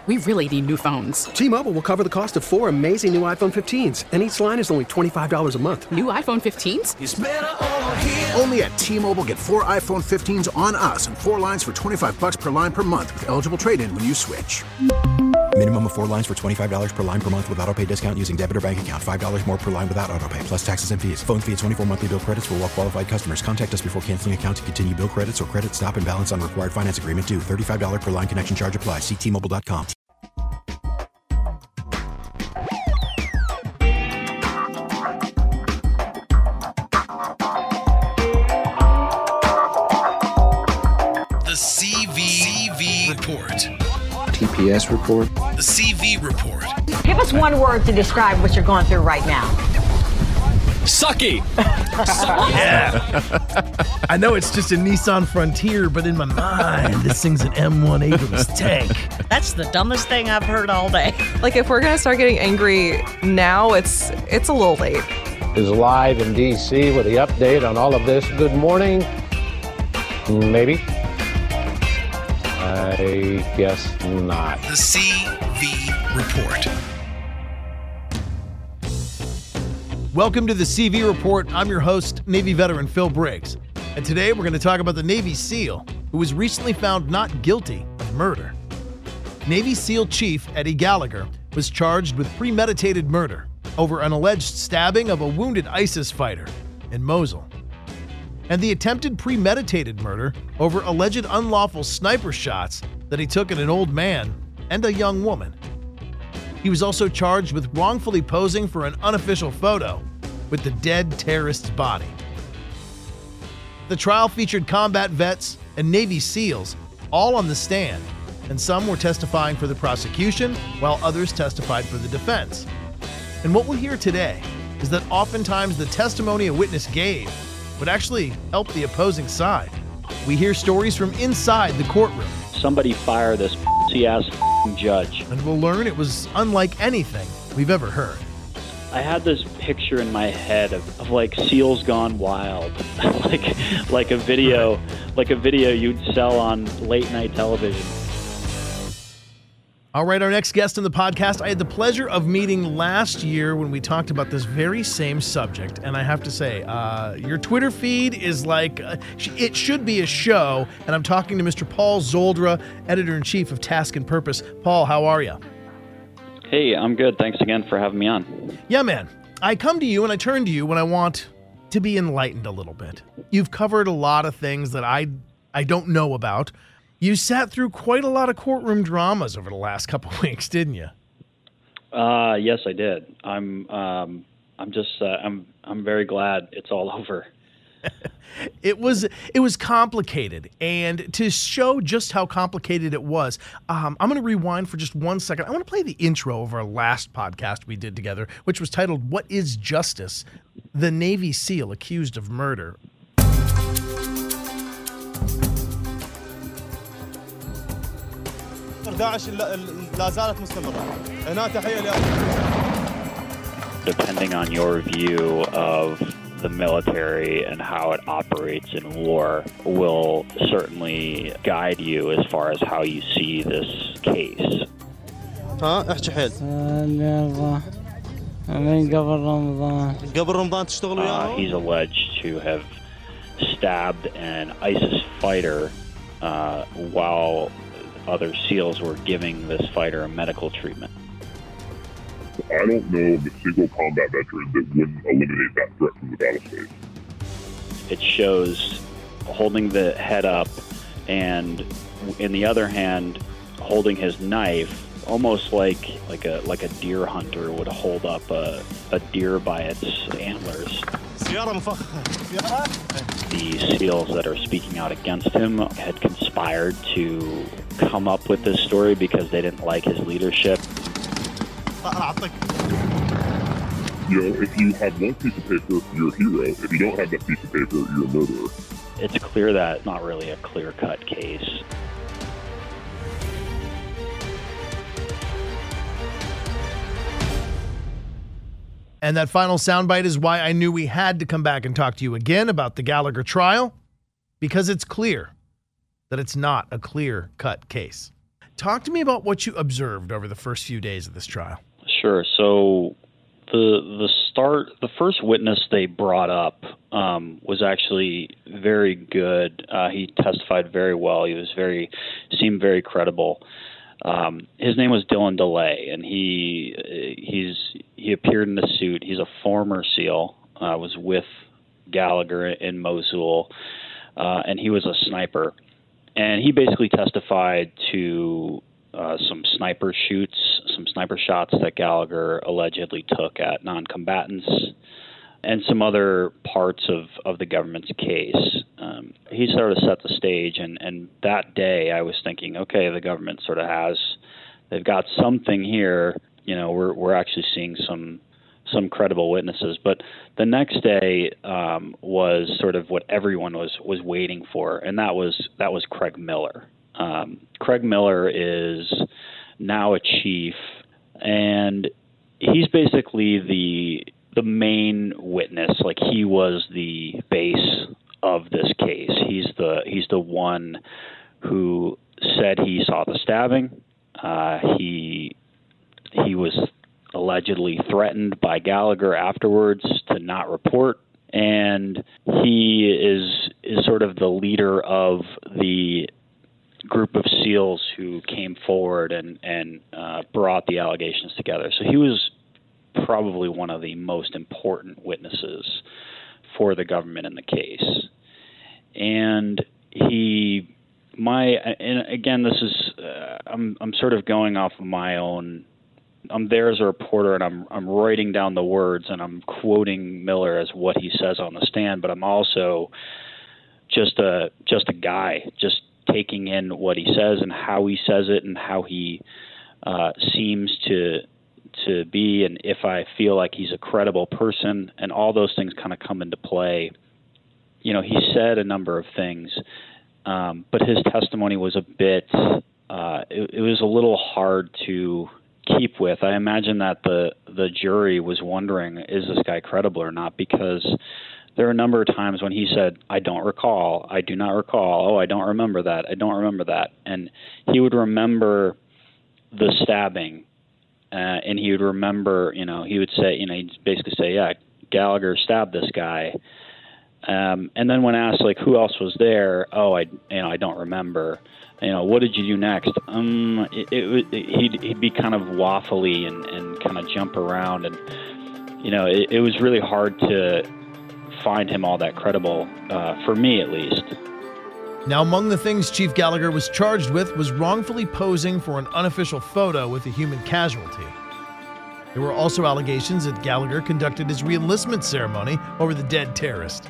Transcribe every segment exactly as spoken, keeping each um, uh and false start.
We really need new phones. T-Mobile will cover the cost of four amazing new iPhone fifteens, and each line is only twenty-five dollars a month. New iPhone fifteens? It's better over here. Only at T-Mobile, get four iPhone fifteens on us and four lines for twenty-five dollars per line per month with eligible trade-in when you switch. Minimum of four lines for twenty-five dollars per line per month with autopay discount using debit or bank account. five dollars more per line without autopay, plus taxes and fees. Phone fee at twenty-four monthly bill credits for well-qualified customers. Contact us before canceling account to continue bill credits or credit stop and balance on required finance agreement due. thirty-five dollars per line connection charge applies. See T Mobile dot com. The C V, C V Report. T P S report. The C V Report. Give us one word to describe what you're going through right now. Sucky. Yeah. I know it's just a Nissan Frontier, but in my mind, this thing's an M one Abrams tank. That's the dumbest thing I've heard all day. Like, if we're going to start getting angry now, it's it's a little late. Is live in D C with the update on all of this. Good morning. Maybe. I guess not. The C V Report. Welcome to the C V Report. I'm your host, Navy veteran Phil Briggs. And today we're going to talk about the Navy SEAL who was recently found not guilty of murder. Navy SEAL Chief Eddie Gallagher was charged with premeditated murder over an alleged stabbing of a wounded ISIS fighter in Mosul, and the attempted premeditated murder over alleged unlawful sniper shots that he took at an old man and a young woman. He was also charged with wrongfully posing for an unofficial photo with the dead terrorist's body. The trial featured combat vets and Navy SEALs all on the stand, and some were testifying for the prosecution while others testified for the defense. And what we'll hear today is that oftentimes the testimony a witness gave would actually help the opposing side. We hear stories from inside the courtroom. Somebody fire this pussy-ass judge. And we'll learn it was unlike anything we've ever heard. I had this picture in my head of, of like SEALs Gone Wild, like like a video, like a video you'd sell on late night television. All right, our next guest on the podcast, I had the pleasure of meeting last year when we talked about this very same subject. And I have to say, uh, your Twitter feed is like, uh, it should be a show. And I'm talking to Mister Paul Zoldra, Editor-in-Chief of Task and Purpose. Paul, how are you? Hey, I'm good. Thanks again for having me on. Yeah, man. I come to you and I turn to you when I want to be enlightened a little bit. You've covered a lot of things that I I don't know about. You sat through quite a lot of courtroom dramas over the last couple of weeks, didn't you? Uh, yes, I did. I'm, um, I'm just, uh, I'm, I'm very glad it's all over. It was, it was complicated, and to show just how complicated it was, um, I'm going to rewind for just one second. I want to play the intro of our last podcast we did together, which was titled "What is Justice? The Navy SEAL Accused of Murder." Depending on your view of the military and how it operates in war will certainly guide you as far as how you see this case. ها احكي حيل من قبل رمضان قبل رمضان تشتغلوا وياه. He's alleged to have stabbed an ISIS fighter uh, while other SEALs were giving this fighter a medical treatment. I don't know of a single combat veteran that wouldn't eliminate that threat from the battle space. It shows holding the head up and, in the other hand, holding his knife, almost like like a like a deer hunter would hold up a, a deer by its antlers. The SEALs that are speaking out against him had conspired to come up with this story because they didn't like his leadership. You know, if you have one piece of paper, you're a hero. If you don't have that piece of paper, you're a murderer. It's clear that it's not really a clear-cut case. And that final soundbite is why I knew we had to come back and talk to you again about the Gallagher trial, because it's clear that it's not a clear-cut case. Talk to me about what you observed over the first few days of this trial. Sure. So the the start, the first witness they brought up um, was actually very good. Uh, he testified very well. He was very seemed very credible. Um, his name was Dylan DeLay, and he he's he appeared in the suit. He's a former SEAL. Uh, was with Gallagher in Mosul, uh, and he was a sniper. And he basically testified to uh, some sniper shoots, some sniper shots that Gallagher allegedly took at non-combatants, and some other parts of, of the government's case. Um, he sort of set the stage, and, and that day I was thinking, okay, the government sort of has, they've got something here. You know, we're we're actually seeing some some credible witnesses. But the next day um, was sort of what everyone was, was waiting for, and that was that was Craig Miller. Um, Craig Miller is now a chief, and he's basically the the main witness. Like, he was the base of this case. He's the he's the one who said he saw the stabbing. Uh, he he was allegedly threatened by Gallagher afterwards to not report, and he is is sort of the leader of the group of SEALs who came forward and and uh, brought the allegations together. So he was probably one of the most important witnesses for the government in the case, and he my and again this is uh, I'm I'm sort of going off of my own. I'm there as a reporter, and I'm I'm writing down the words, and I'm quoting Miller as what he says on the stand, but I'm also just a just a guy, just taking in what he says and how he says it and how he uh, seems to to be, and if I feel like he's a credible person, and all those things kind of come into play. You know, he said a number of things, um, but his testimony was a bit, uh, it, it was a little hard to keep with. I imagine that the the jury was wondering, is this guy credible or not? Because there are a number of times when he said, I don't recall, I do not recall, oh, I don't remember that, I don't remember that. And he would remember the stabbing, uh, and he would remember, you know, he would say, you know, he'd basically say, yeah, Gallagher stabbed this guy. Um, and then when asked, like, who else was there? Oh, I, you know, I don't remember. You know, what did you do next? Um, it, it, it, he'd, he'd be kind of waffly and, and kind of jump around. And, you know, it, it was really hard to find him all that credible, uh, for me at least. Now, among the things Chief Gallagher was charged with was wrongfully posing for an unofficial photo with a human casualty. There were also allegations that Gallagher conducted his re-enlistment ceremony over the dead terrorist.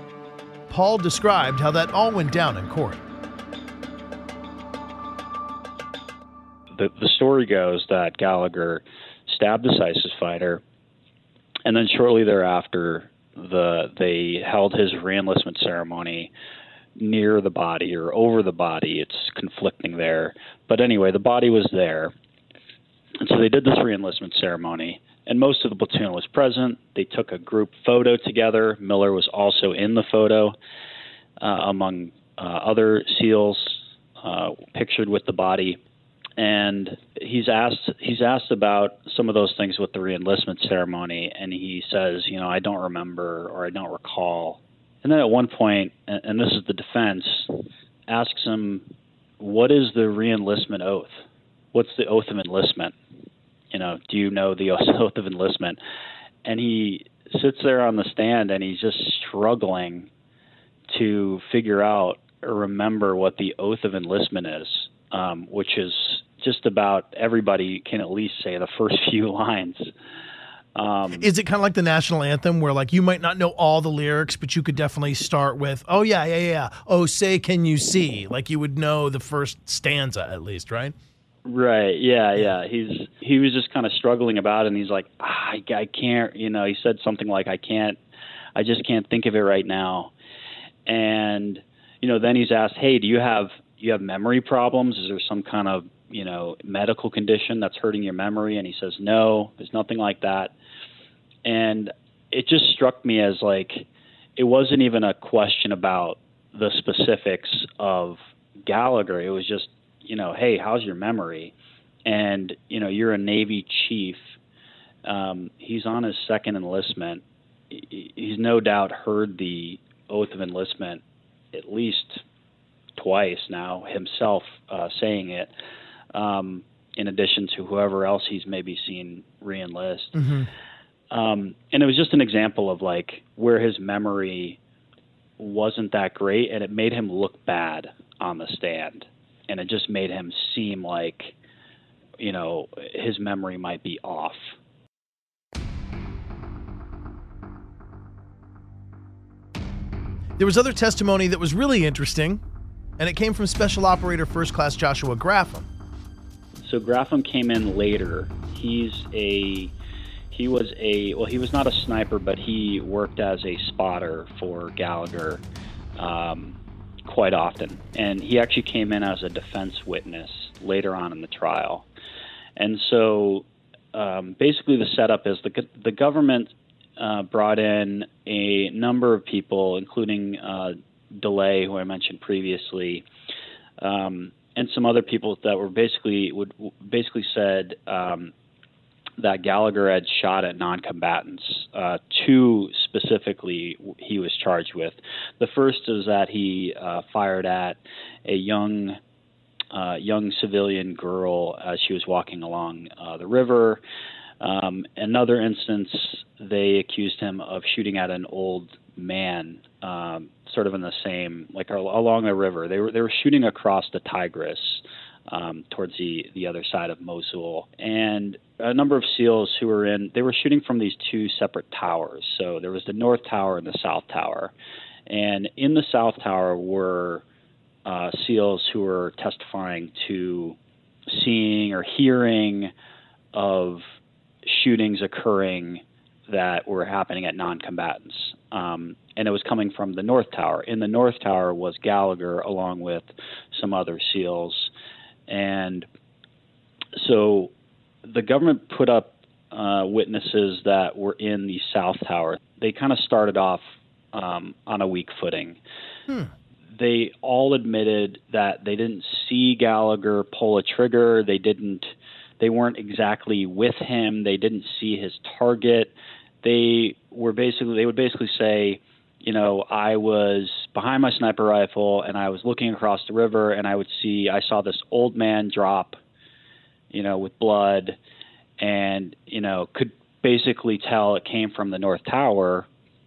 Paul described how that all went down in court. The, the story goes that Gallagher stabbed this ISIS fighter, and then shortly thereafter, the they held his re-enlistment ceremony near the body or over the body. It's conflicting there. But anyway, the body was there. And so they did this re-enlistment ceremony, and most of the platoon was present. They took a group photo together. Miller was also in the photo, uh, among uh, other SEALs uh, pictured with the body. And he's asked he's asked about some of those things with the re-enlistment ceremony, and he says, you know, I don't remember or I don't recall. And then at one point, and this is the defense, asks him, what is the re-enlistment oath? What's the oath of enlistment? You know, do you know the oath of enlistment? And he sits there on the stand, and he's just struggling to figure out or remember what the oath of enlistment is, um, which is just about everybody can at least say the first few lines. Um, is it kind of like the national anthem where, like, you might not know all the lyrics, but you could definitely start with, oh, yeah, yeah, yeah. Oh, say, can you see? Like, you would know the first stanza at least, right? Right. Yeah. Yeah. He's, he was just kind of struggling about it. And he's like, ah, I, I can't, you know, he said something like, I can't, I just can't think of it right now. And, you know, then he's asked, hey, do you have, you have memory problems? Is there some kind of, you know, medical condition that's hurting your memory? And he says, no, there's nothing like that. And it just struck me as like, it wasn't even a question about the specifics of Gallagher. It was just, you know, hey, how's your memory? And, you know, you're a Navy chief. Um, he's on his second enlistment. He's no doubt heard the oath of enlistment at least twice now himself uh, saying it, um, in addition to whoever else he's maybe seen re-enlist. Mm-hmm. Um, and it was just an example of like where his memory wasn't that great, and it made him look bad on the stand. And it just made him seem like, you know, his memory might be off. There was other testimony that was really interesting, and it came from Special Operator First Class Joshua Graffam. So Graffam came in later. He's a, he was a, well, he was not a sniper, but he worked as a spotter for Gallagher um, quite often. And he actually came in as a defense witness later on in the trial. And so um, basically the setup is the, the government Uh, brought in a number of people, including uh, DeLay, who I mentioned previously, um, and some other people that were basically would basically said um, that Gallagher had shot at non-combatants. Uh, two specifically, he was charged with. The first is that he uh, fired at a young uh, young civilian girl as she was walking along uh, the river. Um, another instance, they accused him of shooting at an old man, um, sort of in the same, like along the river. They were they were shooting across the Tigris um, towards the, the other side of Mosul. And a number of SEALs who were in, they were shooting from these two separate towers. So there was the North Tower and the South Tower. And in the South Tower were uh, SEALs who were testifying to seeing or hearing of shootings occurring that were happening at non-combatants. Um, and it was coming from the North Tower. In the North Tower was Gallagher along with some other SEALs. And so the government put up uh, witnesses that were in the South Tower. They kind of started off um, on a weak footing. Hmm. They all admitted that they didn't see Gallagher pull a trigger. They didn't They weren't exactly with him. They didn't see his target. They were basically, they would basically say, you know, I was behind my sniper rifle and I was looking across the river and I would see, I saw this old man drop, you know, with blood, and, you know, could basically tell it came from the North Tower.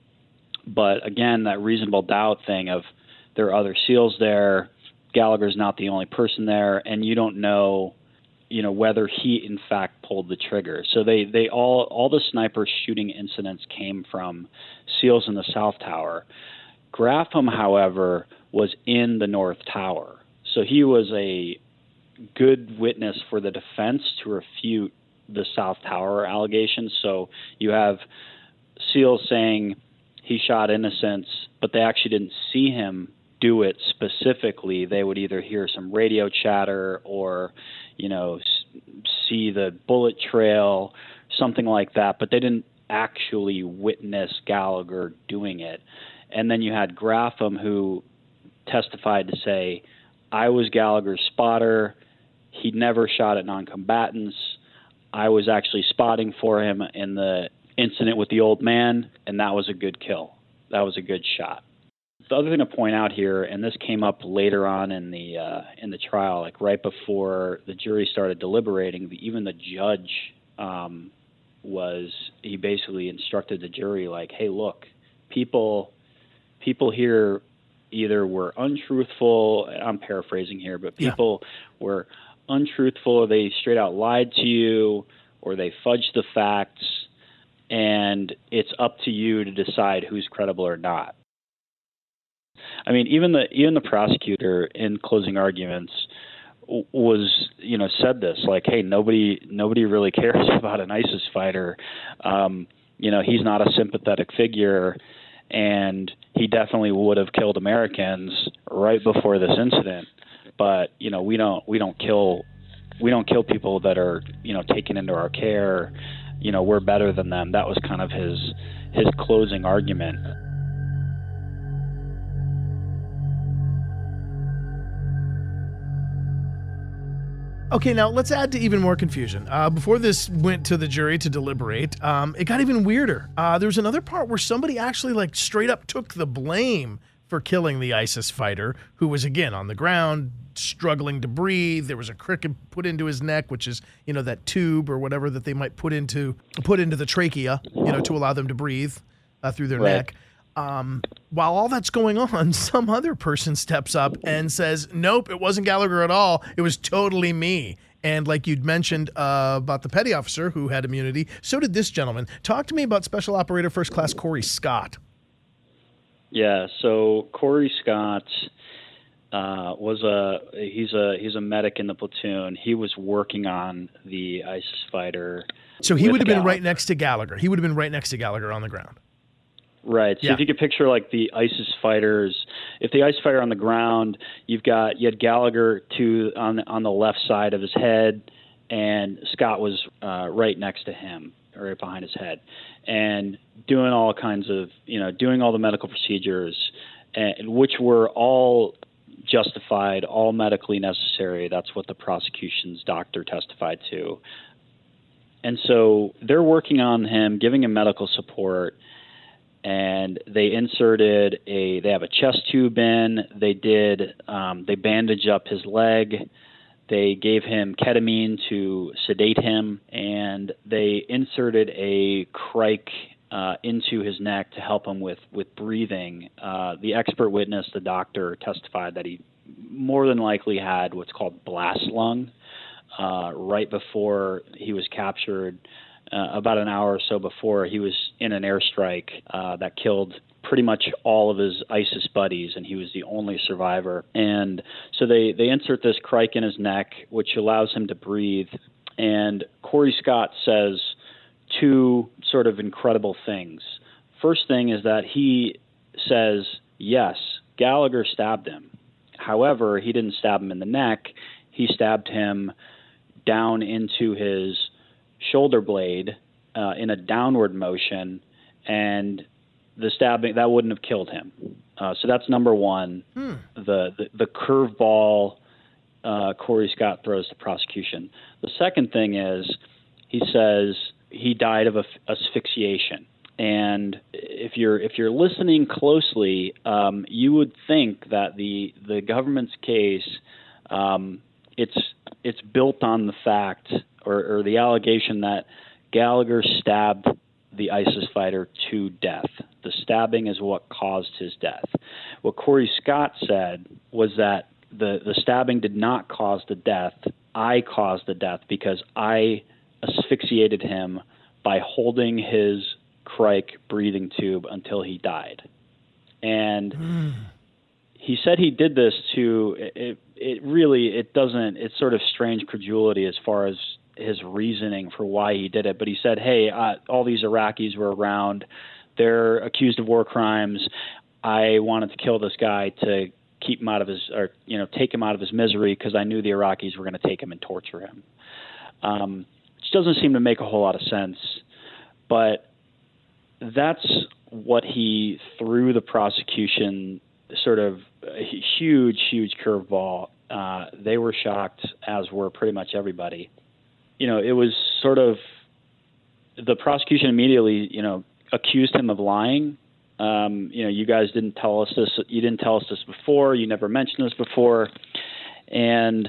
But again, that reasonable doubt thing of there are other SEALs there, Gallagher's not the only person there, and you don't know, you know, whether he in fact pulled the trigger. So they, they all, all the sniper shooting incidents came from SEALs in the South Tower. Graffam, however, was in the North Tower. So he was a good witness for the defense to refute the South Tower allegations. So you have SEALs saying he shot innocents, but they actually didn't see him do it specifically. They would either hear some radio chatter or, you know, see the bullet trail, something like that, but they didn't actually witness Gallagher doing it. And then you had Graffam, who testified to say, I was Gallagher's spotter. He never shot at non-combatants. I was actually spotting for him in the incident with the old man, and that was a good kill. That was a good shot. The other thing to point out here, and this came up later on in the uh, in the trial, like right before the jury started deliberating, the, even the judge um, was, he basically instructed the jury, like, hey, look, people people here either were untruthful, I'm paraphrasing here, but people yeah. were untruthful, or they straight out lied to you, or they fudged the facts, and it's up to you to decide who's credible or not. I mean, even the even the prosecutor in closing arguments was, you know, said this, like, hey, nobody nobody really cares about an ISIS fighter. Um, you know, he's not a sympathetic figure, and he definitely would have killed Americans right before this incident. But, you know, we don't we don't kill we don't kill people that are, you know, taken into our care. You know, we're better than them. That was kind of his his closing argument. Okay, now let's add to even more confusion. Uh, before this went to the jury to deliberate, um, it got even weirder. Uh, there was another part where somebody actually like straight up took the blame for killing the ISIS fighter, who was again on the ground, struggling to breathe. There was a cricket put into his neck, which is, you know, that tube or whatever that they might put into put into the trachea, you know, to allow them to breathe uh, through their Right. neck. Um, while all that's going on, some other person steps up and says, nope, it wasn't Gallagher at all. It was totally me. And like you'd mentioned uh, about the petty officer who had immunity, so did this gentleman. Talk to me about Special Operator First Class Corey Scott. Yeah, so Corey Scott uh, was a he's a he's a medic in the platoon. He was working on the ISIS fighter. So he with would have been Gallagher. right next to Gallagher. He would have been right next to Gallagher on the ground. Right. So Yeah. if you could picture like the ISIS fighters, if the ISIS fighter on the ground, you've got you had Gallagher to on the, on the left side of his head, and Scott was uh, right next to him, or right behind his head, and doing all kinds of you know doing all the medical procedures, and, which were all justified, all medically necessary. That's what the prosecution's doctor testified to. And so they're working on him, giving him medical support. And they inserted a, they have a chest tube in, they did, um, they bandaged up his leg, they gave him ketamine to sedate him, and they inserted a crike uh, into his neck to help him with, with breathing. Uh, the expert witness, the doctor, testified that he more than likely had what's called blast lung uh, right before he was captured. Uh, about an hour or so before, he was in an airstrike uh, that killed pretty much all of his ISIS buddies, and he was the only survivor. And so they, they insert this crike in his neck, which allows him to breathe. And Corey Scott says two sort of incredible things. First thing is that he says, yes, Gallagher stabbed him. However, he didn't stab him in the neck. He stabbed him down into his shoulder blade uh, in a downward motion, and the stabbing that wouldn't have killed him. Uh, so that's number one. Hmm. The the, the curveball uh, Corey Scott throws to prosecution. The second thing is he says he died of asphyxiation. And if you're if you're listening closely, um, you would think that the the government's case um, it's it's built on the fact or, or the allegation that Gallagher stabbed the ISIS fighter to death. The stabbing is what caused his death. What Corey Scott said was that the, the stabbing did not cause the death. I caused the death because I asphyxiated him by holding his crike breathing tube until he died. And mm. he said he did this to it, it really it doesn't it's sort of strange credulity as far as his reasoning for why he did it. But he said, hey, uh, all these Iraqis were around. They're accused of war crimes. I wanted to kill this guy to keep him out of his, or, you know, take him out of his misery because I knew the Iraqis were going to take him and torture him. Um, which doesn't seem to make a whole lot of sense. But that's what he threw the prosecution, sort of a huge, huge curveball. Uh, they were shocked, as were pretty much everybody. You know, it was sort of the prosecution immediately, you know, accused him of lying. Um, you know, you guys didn't tell us this. You didn't tell us this before. You never mentioned this before. And,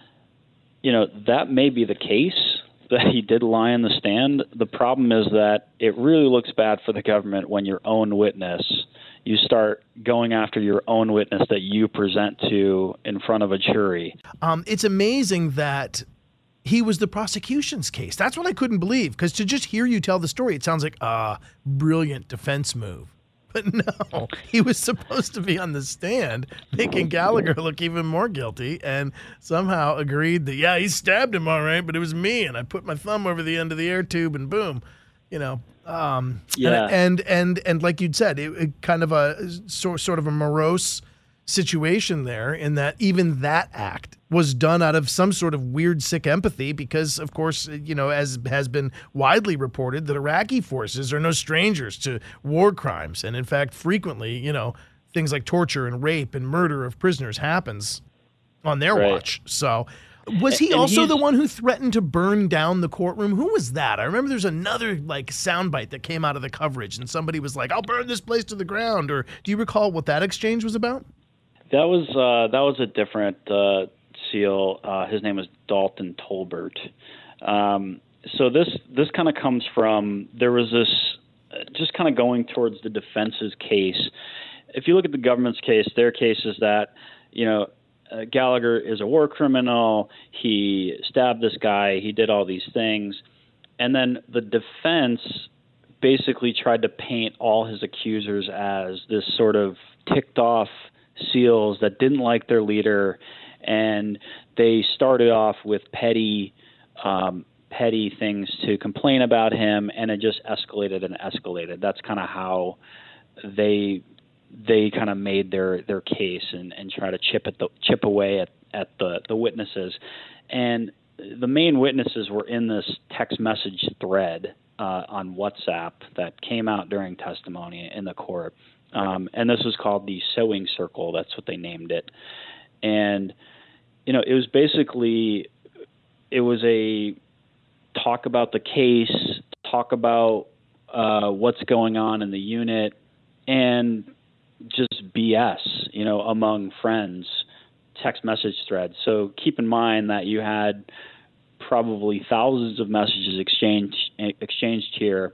you know, that may be the case that he did lie on the stand. The problem is that it really looks bad for the government when your own witness, you start going after your own witness that you present to in front of a jury. Um, it's amazing that he was the prosecution's case. That's what I couldn't believe, because to just hear you tell the story, it sounds like a brilliant defense move. But no, he was supposed to be on the stand making Gallagher look even more guilty, and somehow agreed that, yeah, he stabbed him all right, but it was me, and I put my thumb over the end of the air tube, and boom, you know. Um, yeah. And, and, and, and like you'd said, it, it kind of a sort, sort of a morose situation there, in that even that act was done out of some sort of weird, sick empathy because, of course, you know, as has been widely reported, that Iraqi forces are no strangers to war crimes. And in fact, frequently, you know, things like torture and rape and murder of prisoners happens on their right. watch. So Was he And also he's- the one who threatened to burn down the courtroom? Who was that? I remember there's another like soundbite that came out of the coverage, and somebody was like, "I'll burn this place to the ground." Or do you recall what that exchange was about? That was uh, that was a different uh, SEAL. Uh, his name was Dalton Tolbert. Um, so this this kind of comes from there was this uh, just kind of going towards the defense's case. If you look at the government's case, their case is that you know uh, Gallagher is a war criminal. He stabbed this guy. He did all these things, and then the defense basically tried to paint all his accusers as this sort of ticked off SEALs that didn't like their leader, and they started off with petty um, petty things to complain about him, and it just escalated and escalated. That's kind of how they they kind of made their, their case and, and try to chip at the chip away at, at the, the witnesses. And the main witnesses were in this text message thread uh, on WhatsApp that came out during testimony in the court. Um, and this was called the Sewing Circle. That's what they named it. And, you know, it was basically, it was a talk about the case, talk about uh, what's going on in the unit, and just B S, you know, among friends, text message threads. So keep in mind that you had probably thousands of messages exchanged exchanged here.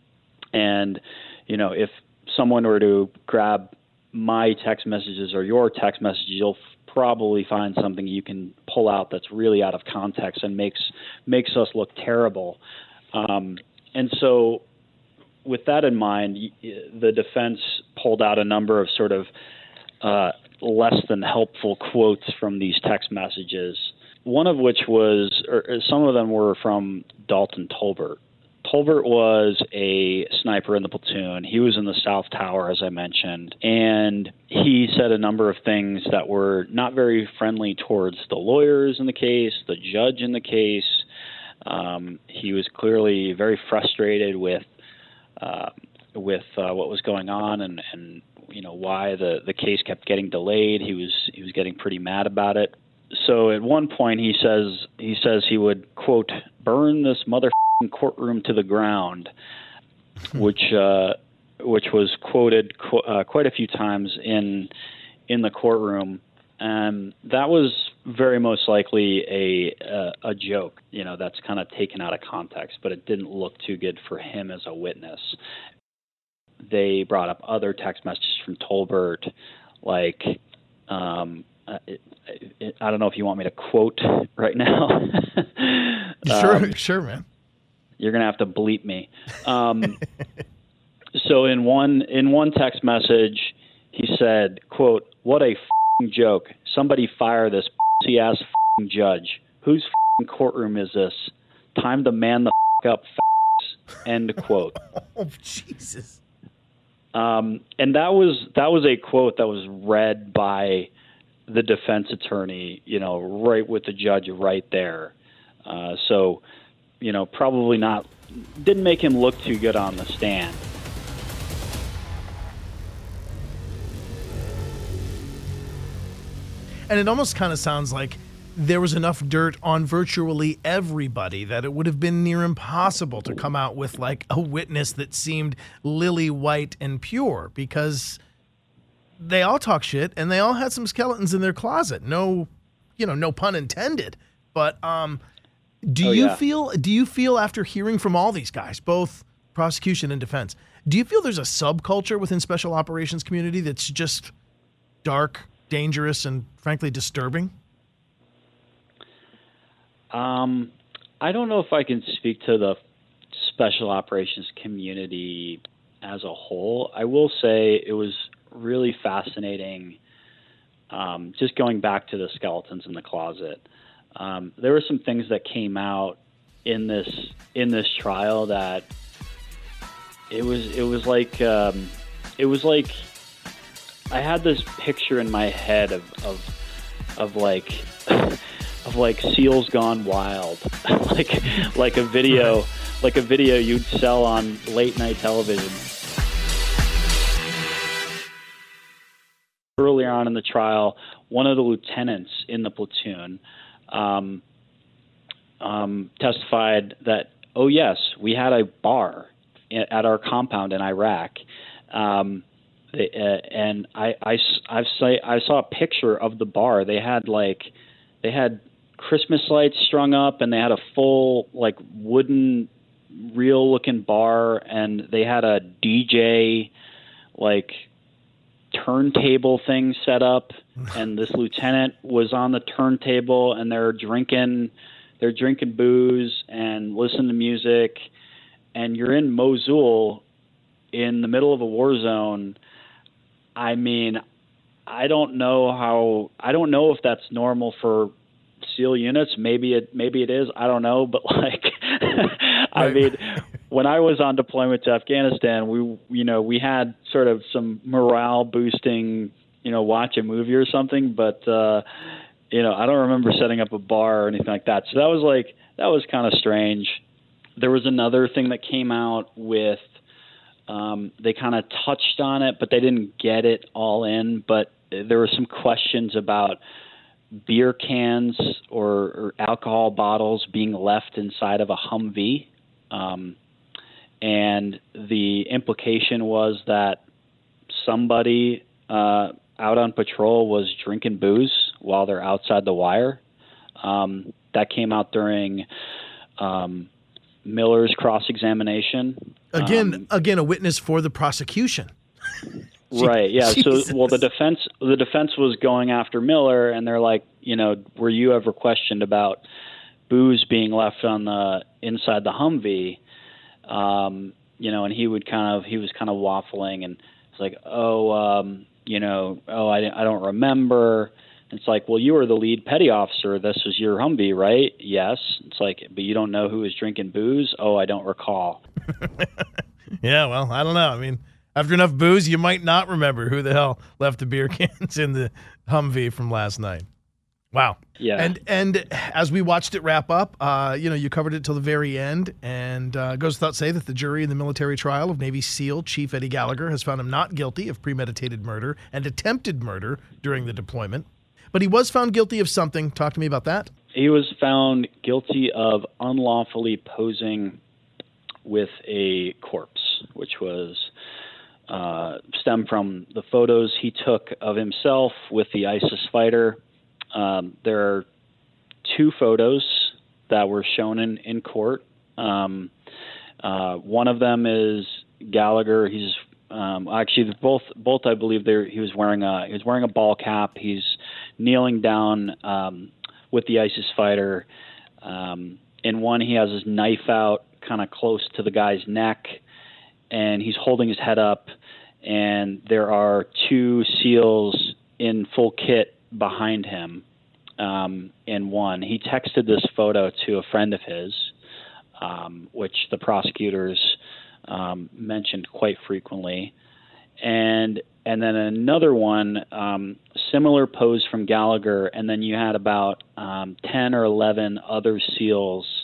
And, you know, if someone were to grab my text messages or your text messages, you'll f- probably find something you can pull out that's really out of context and makes makes us look terrible. Um, and so with that in mind, the defense pulled out a number of sort of uh, less than helpful quotes from these text messages, one of which was, or some of them were from Dalton Tolbert. Tolbert was a sniper in the platoon. He was in the South Tower, as I mentioned, and he said a number of things that were not very friendly towards the lawyers in the case, the judge in the case. Um, he was clearly very frustrated with uh, with uh, what was going on and, and you know why the, the case kept getting delayed. He was he was getting pretty mad about it. So at one point he says he says he would, quote, burn this mother courtroom to the ground, which uh, which was quoted qu- uh, quite a few times in in the courtroom. And that was very most likely a a, a joke, you know, that's kind of taken out of context, but it didn't look too good for him as a witness. They brought up other text messages from Tolbert, like, um, it, it, I don't know if you want me to quote right now. Sure, um, sure, man. You're gonna have to bleep me. Um, so in one in one text message, he said, "quote What a f***ing joke! Somebody fire this pussy ass f***ing judge. Whose f***ing courtroom is this? Time to man the f*** up." F***. End quote. Oh Jesus! Um, and that was that was a quote that was read by the defense attorney, you know, right with the judge right there. Uh, so. You know, probably not, didn't make him look too good on the stand. And it almost kind of sounds like there was enough dirt on virtually everybody that it would have been near impossible to come out with like a witness that seemed lily white and pure, because they all talk shit and they all had some skeletons in their closet. No, you know, no pun intended. But, um, Do oh, you yeah. feel do you feel after hearing from all these guys, both prosecution and defense, do you feel there's a subculture within special operations community that's just dark, dangerous, and frankly disturbing? Um, I don't know if I can speak to the special operations community as a whole. I will say it was really fascinating, um, just going back to the skeletons in the closet. Um, there were some things that came out in this in this trial that it was it was like um, it was like I had this picture in my head of of, of like of like SEALs Gone Wild, like like a video like a video you'd sell on late night television. Earlier on in the trial, one of the lieutenants in the platoon um, um, testified that, oh, yes, we had a bar at our compound in Iraq. Um, they, uh, and I, I, I've say, I saw a picture of the bar. They had like, they had Christmas lights strung up, and they had a full like wooden, real looking bar, and they had a D J like turntable thing set up, and this lieutenant was on the turntable, and they're drinking, they're drinking booze and listening to music, and you're in Mosul in the middle of a war zone. I mean, I don't know how, I don't know if that's normal for SEAL units. Maybe it, maybe it is. I don't know. But like, I mean, when I was on deployment to Afghanistan, we, you know, we had sort of some morale boosting, you know, watch a movie or something. But, uh, you know, I don't remember setting up a bar or anything like that. So that was like, that was kind of strange. There was another thing that came out with, um, they kind of touched on it, but they didn't get it all in. But there were some questions about beer cans or, or alcohol bottles being left inside of a Humvee. Um, and the implication was that somebody uh, out on patrol was drinking booze while they're outside the wire. Um, that came out during um, Miller's cross-examination. Again, um, again, a witness for the prosecution. Right. Yeah. Jesus. So, well, the defense, the defense was going after Miller, and they're like, you know, were you ever questioned about booze being left on the inside the Humvee? Um, you know, and he would kind of, he was kind of waffling, and it's like, oh, um, you know, oh, I, I don't remember. It's like, well, you were the lead petty officer. This was your Humvee, right? Yes. It's like, but you don't know who was drinking booze? Oh, I don't recall. Yeah, well, I don't know. I mean, after enough booze, you might not remember who the hell left the beer cans in the Humvee from last night. Wow. Yeah. And and as we watched it wrap up, uh, you know, you covered it till the very end, and uh, it goes without say that the jury in the military trial of Navy SEAL Chief Eddie Gallagher has found him not guilty of premeditated murder and attempted murder during the deployment. But he was found guilty of something. Talk to me about that. He was found guilty of unlawfully posing with a corpse, which was uh, stemmed from the photos he took of himself with the ISIS fighter. Um, there are two photos that were shown in, in court. Um, uh, one of them is Gallagher. He's um, actually both both I believe they he was wearing a he was wearing a ball cap. He's kneeling down um, with the ISIS fighter. Um, in one, he has his knife out, kind of close to the guy's neck, and he's holding his head up. And there are two SEALs in full kit behind him. Um, in one, he texted this photo to a friend of his, um, which the prosecutors um, mentioned quite frequently, and and then another one, um, similar pose from Gallagher, and then you had about um, ten or eleven other SEALs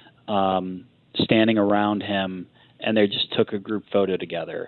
um, standing around him, and they just took a group photo together,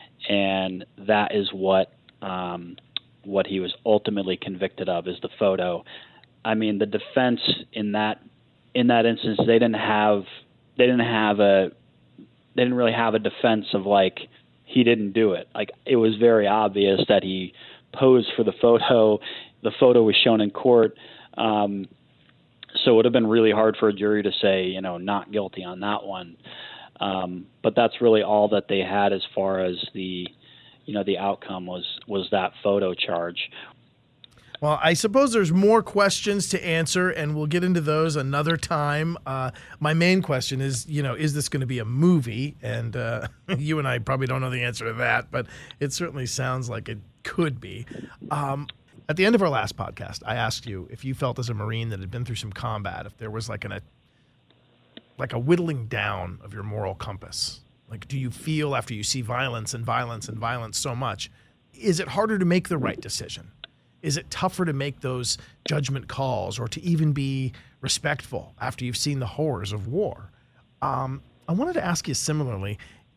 and that is what. Um, what he was ultimately convicted of is the photo. I mean, the defense in that in that instance, they didn't have they didn't have a they didn't really have a defense of like he didn't do it. Like it was very obvious that he posed for the photo. The photo was shown in court, um, so it would have been really hard for a jury to say, you know, not guilty on that one. Um, but that's really all that they had as far as the you know, the outcome was was that photo charge. Well, I suppose there's more questions to answer, and we'll get into those another time. Uh, my main question is, you know, is this going to be a movie? And uh, you and I probably don't know the answer to that, but it certainly sounds like it could be. Um, at the end of our last podcast, I asked you if you felt as a Marine that had been through some combat, if there was like an a, like a whittling down of your moral compass. Like, do you feel after you see violence and violence and violence so much, is it harder to make the right decision? Is it tougher to make those judgment calls or to even be respectful after you've seen the horrors of war? Um, I wanted to ask you similarly,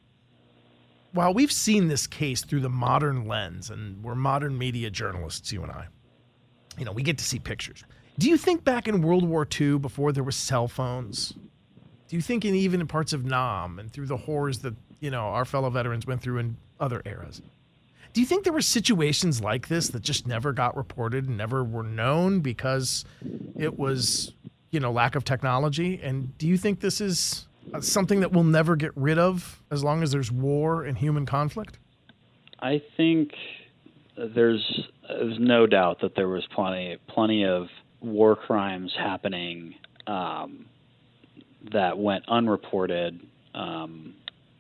while we've seen this case through the modern lens, and we're modern media journalists, you and I, you know, we get to see pictures. Do you think back in World War Two, before there were cell phones, do you think in even in parts of Nam and through the horrors that, you know, our fellow veterans went through in other eras, do you think there were situations like this that just never got reported and never were known because it was, you know, lack of technology? And do you think this is something that we'll never get rid of as long as there's war and human conflict? I think there's there's no doubt that there was plenty plenty of war crimes happening um, that went unreported, um,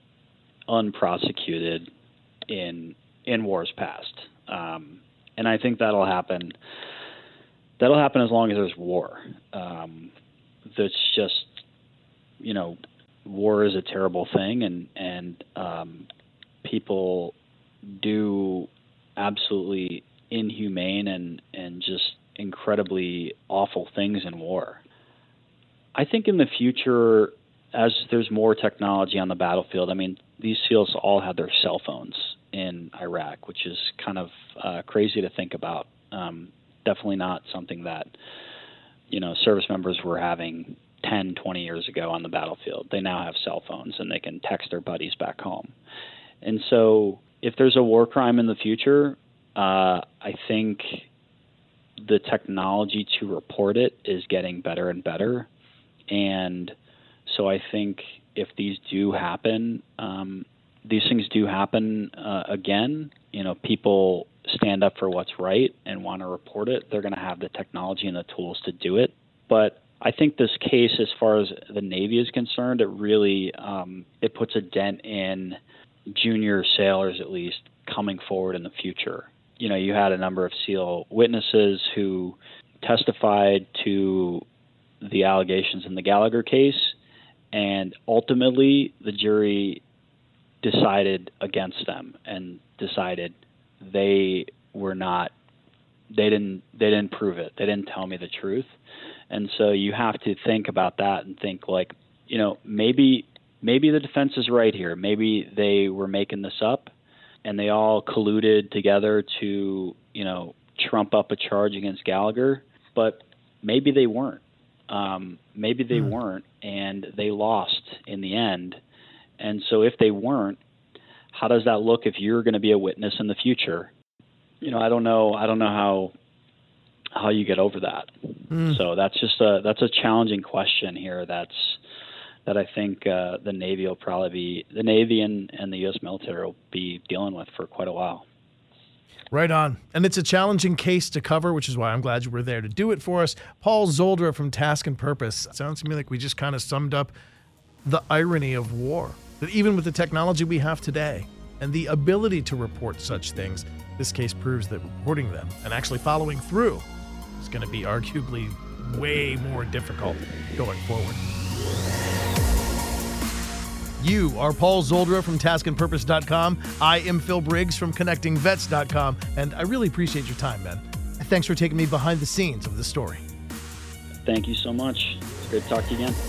unprosecuted in in wars past, um, and I think that'll happen. That'll happen as long as there's war. Um, that's just, you know, war is a terrible thing, and and um, people do absolutely inhumane and and just incredibly awful things in war. I think in the future, as there's more technology on the battlefield, I mean, these SEALs all had their cell phones in Iraq, which is kind of uh, crazy to think about. Um, definitely not something that, you know, service members were having ten, twenty years ago on the battlefield. They now have cell phones and they can text their buddies back home. And so if there's a war crime in the future, uh, I think the technology to report it is getting better and better. And so I think if these do happen, um, these things do happen uh, again, you know, people stand up for what's right and want to report it, they're going to have the technology and the tools to do it. But I think this case, as far as the Navy is concerned, it really um, it puts a dent in junior sailors, at least, coming forward in the future. You know, you had a number of SEAL witnesses who testified to the allegations in the Gallagher case, and ultimately the jury decided against them and decided they were not, they didn't, they didn't prove it. They didn't tell me the truth. And so you have to think about that and think, like, you know, maybe maybe the defense is right here. Maybe they were making this up and they all colluded together to, you know, trump up a charge against Gallagher, but maybe they weren't. Um, maybe they mm. weren't, and they lost in the end. And so if they weren't, how does that look if you're going to be a witness in the future? You know, I don't know. I don't know how how you get over that. Mm. So that's just a that's a challenging question here. That's that I think uh, the Navy will probably be the Navy and, and the U S military will be dealing with for quite a while. Right on. And it's a challenging case to cover, which is why I'm glad you were there to do it for us. Paul Zoldra from Task and Purpose. It sounds to me like we just kind of summed up the irony of war, that even with the technology we have today and the ability to report such things, this case proves that reporting them and actually following through is going to be arguably way more difficult going forward. You are Paul Zoldra from task and purpose dot com. I am Phil Briggs from connecting vets dot com, and I really appreciate your time, man. Thanks for taking me behind the scenes of the story. Thank you so much. It's great to talk to you again.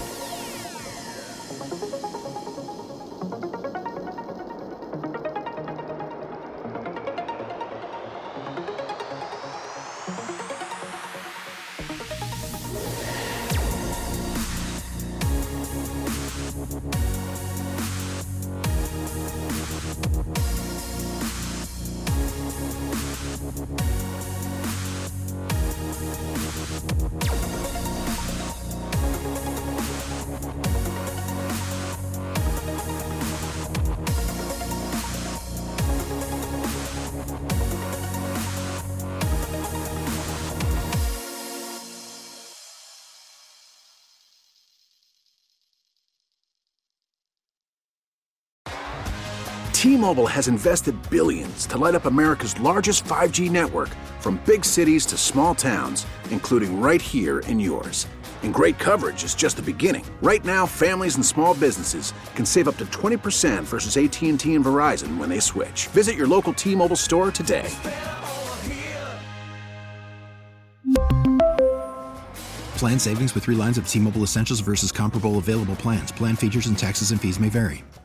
T-Mobile has invested billions to light up America's largest five G network, from big cities to small towns, including right here in yours. And great coverage is just the beginning. Right now, families and small businesses can save up to twenty percent versus A T and T and Verizon when they switch. Visit your local T-Mobile store today. Plan savings with three lines of T-Mobile Essentials versus comparable available plans. Plan features and taxes and fees may vary.